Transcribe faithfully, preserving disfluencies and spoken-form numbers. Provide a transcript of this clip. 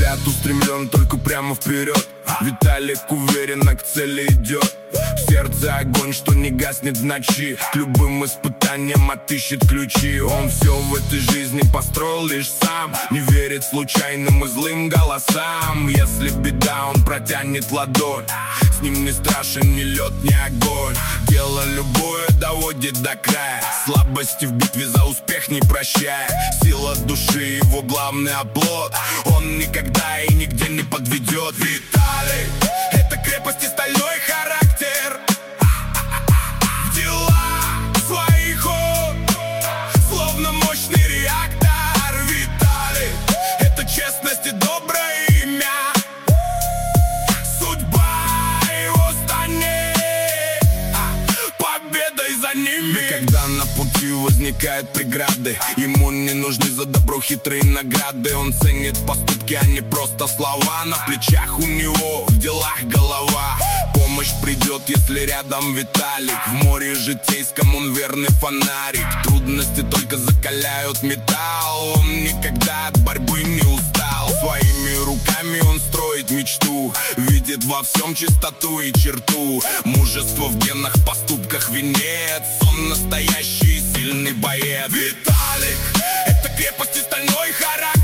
Взгляд устремлен только прямо вперед. Виталик уверенно к цели идет. В сердце огонь, что не гаснет в ночи. К любым испытаниям отыщет ключи. Он все в этой жизни построил лишь сам. Не верит случайным и злым голосам. Если беда, он протянет ладонь. С ним не страшен ни лед, ни огонь. Дело любое доводит до края. Слабости в битве за успех не прощая. Сила души его главный оплот. Он никогда и нигде не подведет. Виталик — это крепость и стальной характер. В дела своих ход, словно мощный реактор. Виталик — это честность и доброе имя. Судьба его станет победой за ними. И когда на пути возникают преграды, ему не нужны за добро хитрые награды. Он ценит поступки, а не просто слова. На плечах у него в делах голова. Помощь придет, если рядом Виталик. В море житейском он верный фонарик. Трудности только закаляют металл. Он никогда от борьбы не устал. Своими руками он строит мечту. Видит во всем чистоту и черту. Мужество в генах, поступках венец. Он настоящий сильный боец. Виталик — это крепость и стальной характер.